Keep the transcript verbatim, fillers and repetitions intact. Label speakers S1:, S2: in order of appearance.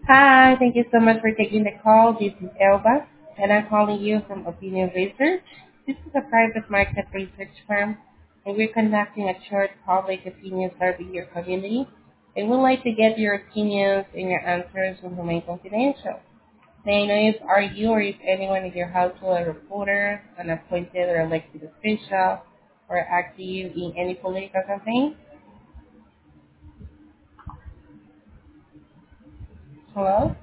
S1: Hi, thank you so much for taking the call. This is Elba, and I'm calling you from Opinion Research. This is a private market research firm, and we're conducting a short public opinion survey in your community. And we'd like to get your opinions and your answers will remain confidential. May I know if are you or if anyone in your household a reporter, an appointed or elected official, or active in any political campaign? Hello?